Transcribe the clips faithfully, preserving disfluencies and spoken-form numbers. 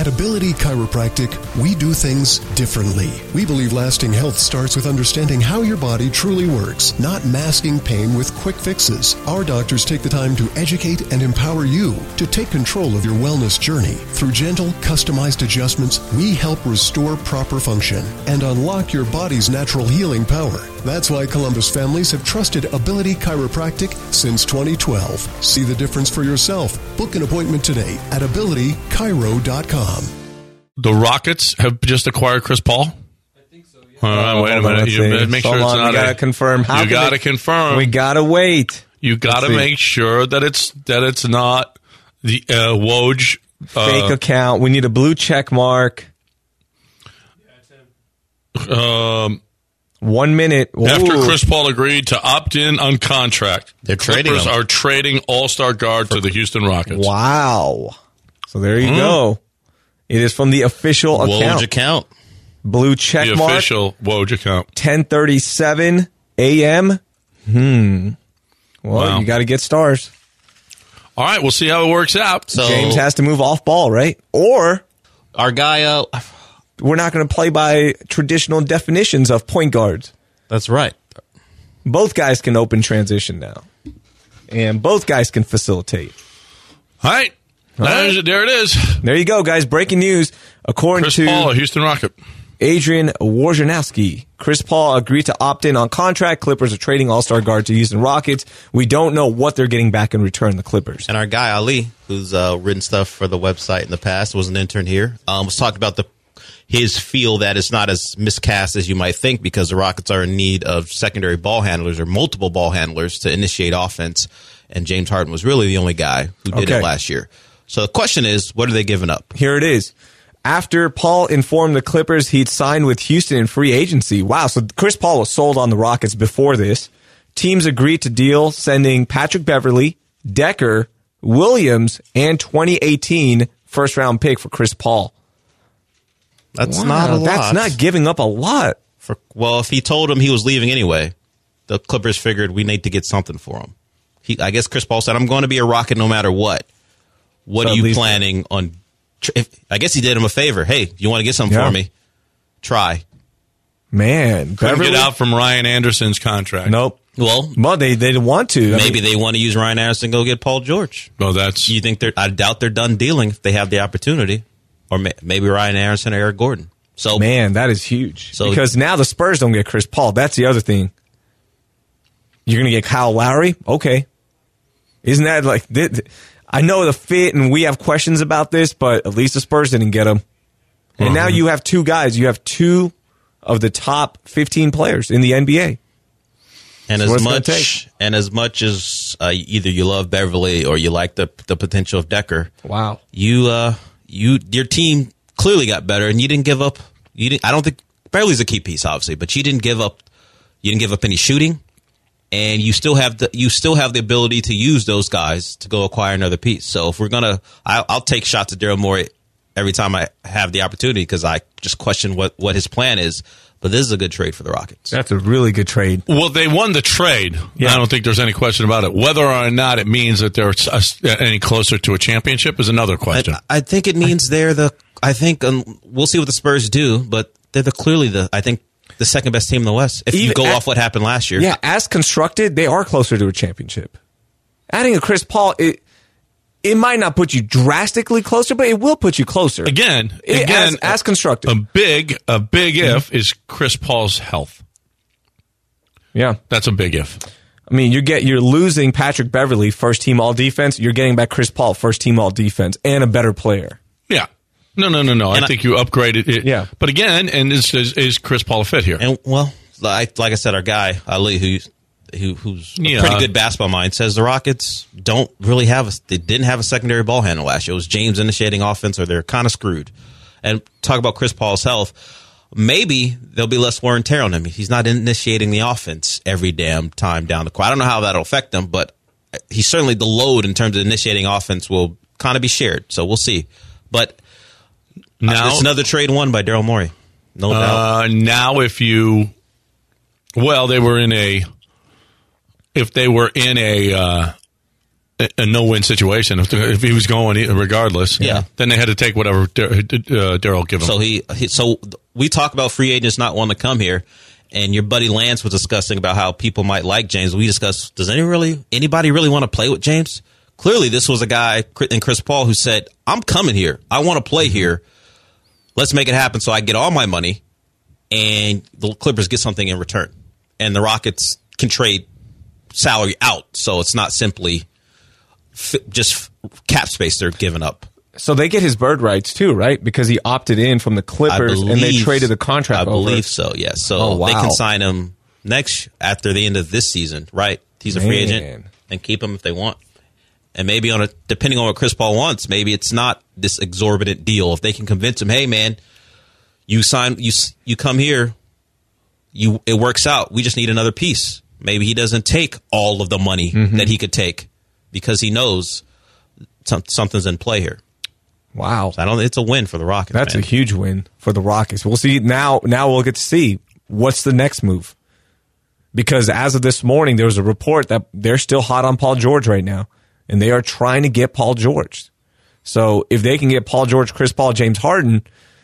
At Ability Chiropractic, we do things differently. We believe lasting health starts with understanding how your body truly works, not masking pain with quick fixes. Our doctors take the time to educate and empower you to take control of your wellness journey. Through gentle, customized adjustments, we help restore proper function and unlock your body's natural healing power. That's why Columbus families have trusted Ability Chiropractic since twenty twelve. See the difference for yourself. Book an appointment today at ability chiro dot com. The Rockets have just acquired Chris Paul? I think so, yeah. Uh, wait a minute. You better make so sure it's long, not we gotta a, confirm. How you got to confirm. We gotta wait. You got to make sure that it's that it's not the uh, Woj uh, fake account. We need a blue check mark. Um, One minute. Ooh. After Chris Paul agreed to opt in on contract, They're trading Clippers him. are trading All-Star guard to the Houston Rockets. Wow. So there you Mm. go. It is from the official Woj account. account. Blue check The mark. official Woj account. ten thirty-seven a.m. Hmm. Well, Wow. you got to get stars. All right, we'll see how it works out. So James has to move off ball, right? Or our guy, uh, we're not going to play by traditional definitions of point guards. that's right. Both guys can open transition now. And both guys can facilitate. All right. There's- There it is. There you go, guys. Breaking news. According Chris to Paul, a Houston Rocket. Adrian Wojnarowski, Chris Paul agreed to opt in on contract. Clippers are trading All-Star guard to Houston Rockets. We don't know what they're getting back in return, the Clippers. And our guy Ali, who's uh, written stuff for the website in the past, was an intern here. Um, was talking about the his feel that it's not as miscast as you might think because the Rockets are in need of secondary ball handlers or multiple ball handlers to initiate offense. And James Harden was really the only guy who did Okay. it last year. So the question is, what are they giving up? Here it is. After Paul informed the Clippers he'd signed with Houston in free agency. Wow, so Chris Paul was sold on the Rockets before this. Teams agreed to deal, sending Patrick Beverley, Decker, Williams, and twenty eighteen first-round pick for Chris Paul. That's Wow, not a lot. That's not giving up a lot. For, well, if he told him he was leaving anyway, the Clippers figured we need to get something for him. He, I guess Chris Paul said, I'm going to be a Rocket no matter what. What So are at you least- planning on? tr- If, I guess he did him a favor. Hey, you want to get something Yeah. for me? Try. Man, Couldn't Beverly? get out from Ryan Anderson's contract. Nope. Well, Well, they, they didn't want to. I maybe mean, they want to use Ryan Anderson to go get Paul George. Well, that's You think they're? I doubt they're done dealing if they have the opportunity, or may, maybe Ryan Anderson or Eric Gordon. So man, that is huge. So- because now the Spurs don't get Chris Paul. That's the other thing. You're going to get Kyle Lowry? Okay. Isn't that like... th- th- I know the fit, and we have questions about this, but at least the Spurs didn't get him. And now you have two guys. You have two of the top fifteen players in the N B A. And That's what as it's gonna much take. and as much as uh, either you love Beverly or you like the the potential of Decker, Wow. you uh you your team clearly got better, and you didn't give up. You didn't. I don't think Beverly's a key piece, obviously, but you didn't give up. You didn't give up any shooting, and you still have the you still have the ability to use those guys to go acquire another piece. So if we're gonna, I'll, I'll take shots at Daryl Morey every time I have the opportunity because I just question what what his plan is. But this is a good trade for the Rockets. That's a really good trade. Well, they won the trade. Yeah. I don't think there's any question about it. Whether or not it means that they're uh, any closer to a championship is another question. I, I think it means they're the. I think um, we'll see what the Spurs do, but they're the clearly the. I think the second best team in the West. If you Even go at- off what happened last year, Yeah, as constructed, they are closer to a championship. Adding a Chris Paul, it it might not put you drastically closer, but it will put you closer. Again, It- again, as, as constructed. a big, a big if is Chris Paul's health. yeah. That's a big if. I mean, you get you're losing Patrick Beverley, first team all defense. You're getting back Chris Paul, first team all defense, and a better player. Yeah. No, no, no, no. I And I- think you upgraded it. Yeah. But again, and is, is, is Chris Paul a fit here? and well, like like I said, our guy Ali, who who who's a Yeah. pretty good basketball mind, says the Rockets don't really have a. They didn't have a secondary ball handler last year. It was James initiating offense, or they're kind of screwed. And talk about Chris Paul's health. Maybe there'll be less wear and tear on him. He's not initiating the offense every damn time down the court. I don't know how that'll affect him, but he's certainly the load in terms of initiating offense will kind of be shared. So we'll see. But Now, it's another trade won by Daryl Morey, no doubt. uh, now if you, well, they were in a, if they were in a, uh, a, a no-win situation if, if he was going regardless. Yeah. Then they had to take whatever Dar- uh, Daryl give him. So he, he, so we talk about free agents not wanting to come here, and your buddy Lance was discussing about how people might like James. We discussed, does any really anybody really want to play with James? Clearly, this was a guy in Chris Paul who said, "I'm coming here. I want to play here. Let's make it happen so I get all my money, and the Clippers get something in return, and the Rockets can trade salary out, so it's not simply f- just cap space they're giving up." So they get his bird rights too, right? Because he opted in from the Clippers believe, and they traded the contract I over. believe so, yes. So Oh, wow. they can sign him next after the end of this season, right? He's a free Man. agent and keep him if they want. And maybe on a depending on what Chris Paul wants, maybe it's not this exorbitant deal. If they can convince him, hey man, you sign you you come here, you it works out. We just need another piece. Maybe he doesn't take all of the money Mm-hmm. that he could take because he knows some, something's in play here. Wow. I don't. It's a win for the Rockets. That's man. a huge win for the Rockets. We'll see now. Now we'll get to see what's the next move. Because as of this morning, there was a report that they're still hot on Paul George right now, and they are trying to get Paul George. So if they can get Paul George, Chris Paul, James Harden,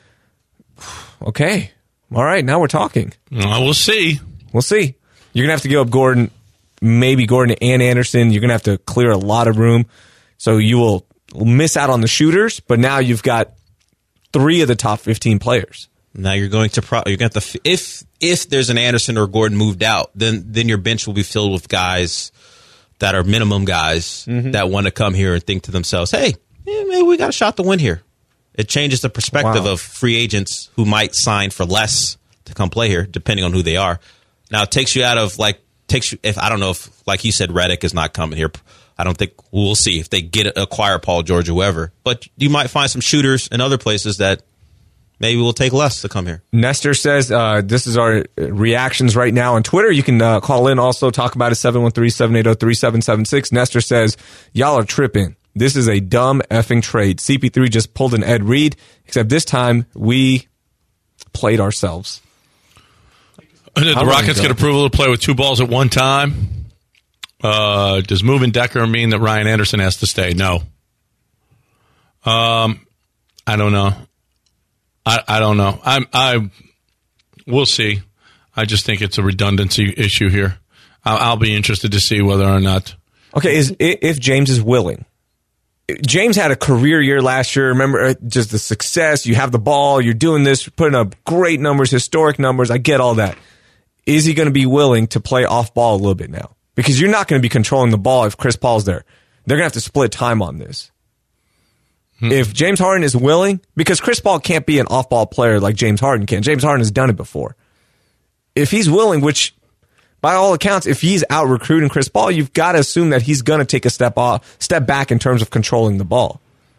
okay, all right, now we're talking. Well, we'll see. We'll see. You're gonna have to give up Gordon, maybe Gordon and Anderson. You're gonna have to clear a lot of room, so you will miss out on the shooters. But now you've got three of the top fifteen players. Now you're going to pro- you're going to have to, if if there's an Anderson or Gordon moved out, then then your bench will be filled with guys that are minimum guys Mm-hmm. that want to come here and think to themselves, hey, yeah, maybe we got a shot to win here. It changes the perspective Wow. of free agents who might sign for less to come play here, depending on who they are. Now it takes you out of like takes you if I don't know if like you said Redick is not coming here. I don't think we'll see if they get acquire Paul George or whoever, but you might find some shooters in other places that maybe we'll take less to come here. Nestor says, uh, this is our reactions right now on Twitter. You can uh, call in, also talk about it, seven one three, seven eight zero, three seven seven six. Nestor says, y'all are tripping. This is a dumb effing trade. C P three just pulled an Ed Reed, except this time we played ourselves. The How Rockets long get ago? approval to play with two balls at one time. Uh, does moving Decker mean that Ryan Anderson has to stay? No. Um, I don't know. I, I don't know. I'm I. We'll see. I just think it's a redundancy issue here. I'll, I'll be interested to see whether or not. Okay, is i- if James is willing. James had a career year last year. Remember, uh, just the success. You have the ball. You're doing this. You're putting up great numbers, historic numbers. I get all that. Is he going to be willing to play off ball a little bit now? Because you're not going to be controlling the ball if Chris Paul's there. They're going to have to split time on this. Hmm. If James Harden is willing, because Chris Paul can't be an off-ball player like James Harden can. James Harden has done it before. If he's willing, which by all accounts, if he's out recruiting Chris Paul, you've got to assume that he's going to take a step off, step back in terms of controlling the ball.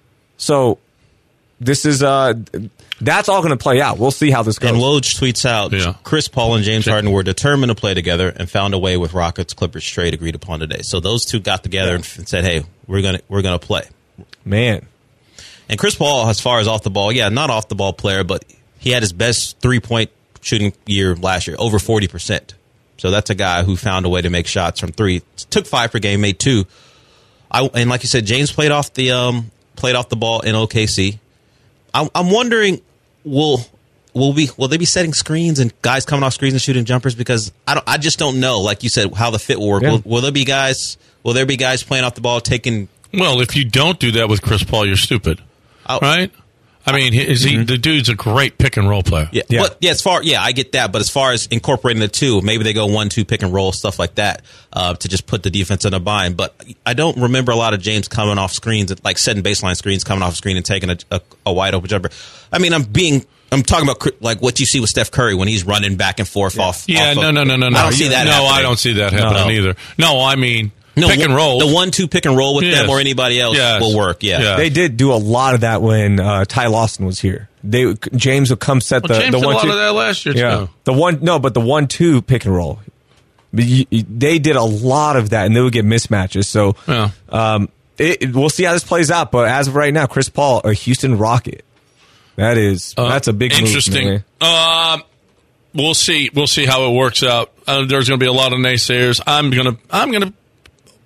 So this is uh, that's all going to play out. We'll see how this goes. And Woj tweets out, Yeah. Chris Paul and James Harden were determined to play together and found a way with Rockets Clippers trade agreed upon today. So those two got together and f- said, "Hey, we're gonna we're gonna play." Man, And Chris Paul, as far as off the ball, yeah, not off the ball player, but he had his best three point shooting year last year, over forty percent. So that's a guy who found a way to make shots from three. Took five per game, made two. I, and like you said, James played off the um, played off the ball in O K C. I'm, I'm wondering, will will we will they be setting screens and guys coming off screens and shooting jumpers? Because I don't, I just don't know. Like you said, how the fit will work. Yeah. Will, will there be guys? Will there be guys playing off the ball taking? Well, if you don't do that with Chris Paul, you're stupid, Oh. right? I mean, is he? The dude's a great pick and roll player. Yeah, Yeah. But yeah, as far yeah, I get that. But as far as incorporating the two, maybe they go one, two, pick and roll, stuff like that, uh, to just put the defense in a bind. But I don't remember a lot of James coming off screens, like setting baseline screens, coming off screen and taking a, a, a wide open jumper. I mean, I'm being. I'm talking about like what you see with Steph Curry when he's running back and forth off. Yeah, off no, of, no, no, no, no. I don't see that. No, happening. I don't see that happening No. either. No, I mean, No, pick and roll. The one, two pick and roll with Yes. them or anybody else Yes. will work. Yeah. Yeah. they did do a lot of that when uh, Ty Lawson was here. They James would come set Well, the James the did a one lot two. of that last year Yeah, too. the one no, but the one two pick and roll. But you, you- they did a lot of that, and they would get mismatches. So Yeah. um, it, it- we'll see how this plays out. But as of right now, Chris Paul, a Houston Rocket. That is Uh, that's a big move, interesting. man. Um, we'll see. We'll see how it works out. Uh, there's going to be a lot of naysayers. I'm gonna. I'm gonna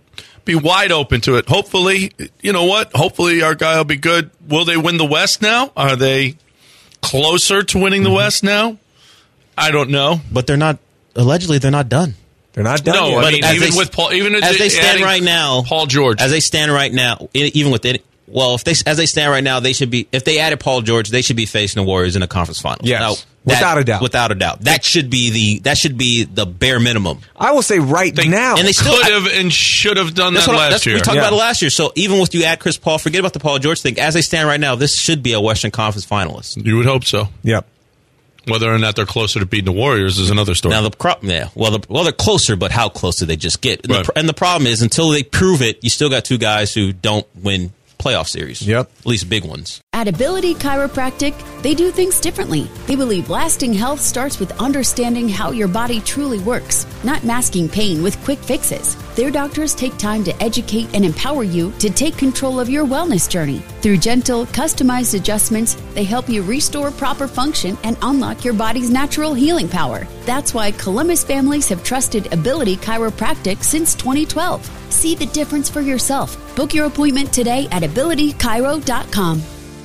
be wide open to it. Hopefully, you know what? Hopefully our guy will be good. Will they win the West now? Are they closer to winning the West now? I don't know. But they're not, allegedly, they're not done. They're not done No, yet. I mean, As even they- with Paul, even As they stand adding right now, Paul George. As they stand right now, e- even with it, well, if they as they stand right now, they should be. If they added Paul George, they should be facing the Warriors in the conference finals. Yes. Now, Without that- a doubt. Without a doubt, that should be the that should be the bare minimum. I will say right They- now. and they still- could have and should have done That's that what I- last that's, year. We talked Yeah. about it last year. So even with you add Chris Paul, forget about the Paul George thing. As they stand right now, this should be a Western Conference finalist. You would hope so. Yep. Whether or not they're closer to beating the Warriors is another story. Now the crop, yeah, well, the, well, they're closer, but how close do they just get? And, Right. the, and the problem is, until they prove it, you still got two guys who don't win playoff series. Yep. At least big ones. At Ability Chiropractic, they do things differently. They believe lasting health starts with understanding how your body truly works, not masking pain with quick fixes. Their doctors take time to educate and empower you to take control of your wellness journey. Through gentle, customized adjustments, they help you restore proper function and unlock your body's natural healing power. That's why Columbus families have trusted Ability Chiropractic since twenty twelve. See the difference for yourself. Book your appointment today at ability chiro dot com.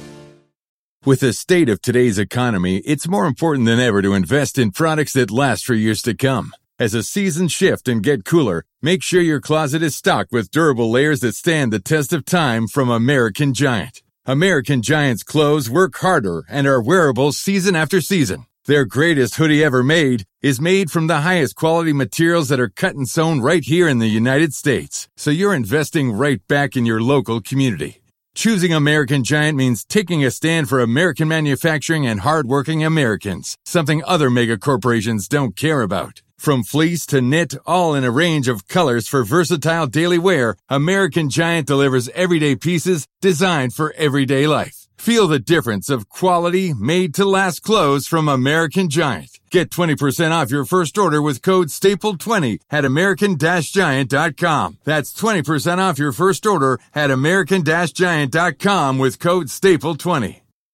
With the state of today's economy, it's more important than ever to invest in products that last for years to come. As the seasons shift and get cooler, make sure your closet is stocked with durable layers that stand the test of time from American Giant. American Giant's clothes work harder and are wearable season after season. Their greatest hoodie ever made is made from the highest quality materials that are cut and sewn right here in the United States. So you're investing right back in your local community. Choosing American Giant means taking a stand for American manufacturing and hardworking Americans, something other mega corporations don't care about. From fleece to knit, all in a range of colors for versatile daily wear, American Giant delivers everyday pieces designed for everyday life. Feel the difference of quality, made-to-last clothes from American Giant. Get twenty percent off your first order with code staple twenty at american giant dot com. That's twenty percent off your first order at american giant dot com with code staple twenty.